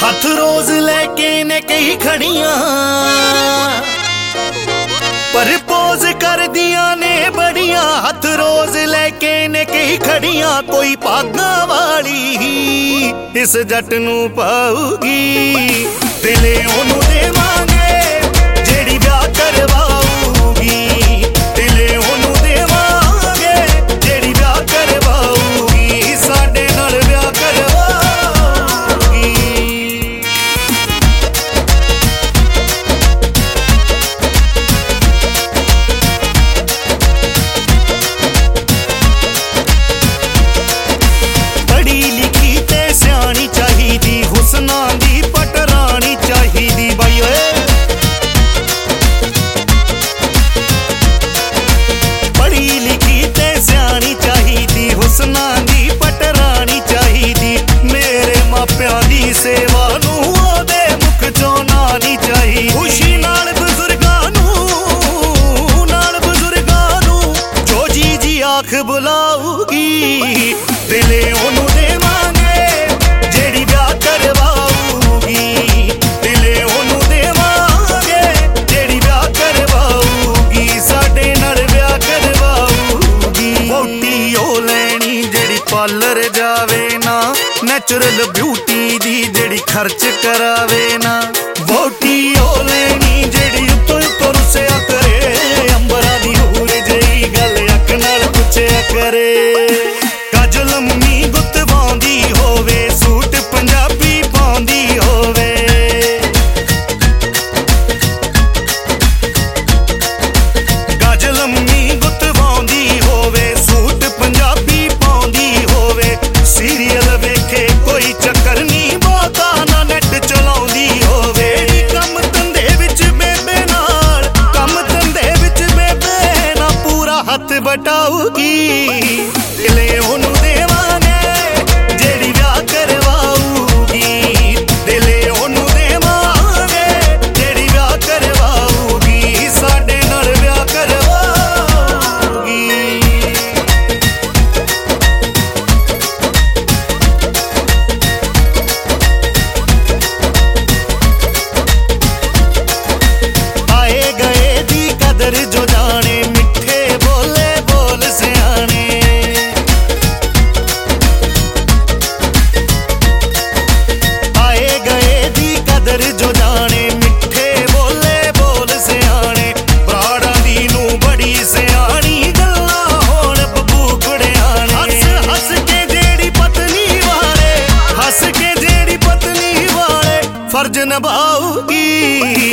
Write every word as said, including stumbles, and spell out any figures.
हथ रोज लेके ने कई खड़ियां पर पोज कर दिया ने बड़ियां। हथ रोज लेके ने कई खड़ियां कोई पागा वाली इस जट नू पाऊगी। दिले ओनू देवांगे जेड़ी ब्याह करवाऊगी। दिले ओनू देवांगे जेड़ी ब्याह करवाऊगी। साडे नाल ब्याह करवाऊगी। पढ़ी लिखी ते सियाणी चाहिदी हुस्ना दी पटरानी चाहिदी बाई ओए। पढ़ी लिखी ते सियाणी चाहिदी हुस्ना दी पटरानी चाहिदी। मेरे मापियां दी सेवा नू ओदे मुख चों नानी चाहिदी। खुशी नाल बुजुर्गां नू नाल बुजुर्गां नू जो जी जी आख बुलाऊगी। दिले ओनू देवांगे जेड़ी ब्याह करवाऊगी। दिले ओनू देवांगे जेड़ी ब्याह करवाऊगी। साडे नाल ब्याह करवाऊगी। वोटी ओ लैनी जेड़ी पार्लर जावे ना नैचुरल ब्यूटी दी जेड़ी खर्च करावे ना। वोटी ओ लैनी जेड़ी उत्तों उत्तों रुसिया करे अंबरा दी हूर जेही गल अख नाल पुछया करे। सूट पंजाबी पाउंदी होवे गज लम्मी गुतवाउंदी होवे। सूट पंजाबी पाउंदी होवे सीरियल वेखे कोई चक्कर नी बहुता ना नेट चलाउंदी होवे। कम धंधे विच बेबे नाल कम धंधे विच बेबे ना पूरा हथ बटाऊगी। दिले ओनू देवांगे जेड़ी ब्याह करवाऊगी। दिले ओनू देवांगे जेड़ी ब्याह करवाऊगी। साडे नाल ब्याह करवाऊगी। आए गए दी कदर जो जाने मिठे बोले बोल सियाने। कदर जो जाने मिठे बोले बोल सियाने। प्राड़ा दी नू बड़ी सियाणी गल्लां होण बबू कुड़ियाने। हस हस के जेड़ी पत्नी वाले हस के जेड़ी पत्नी वाले फर्ज निभाऊगी।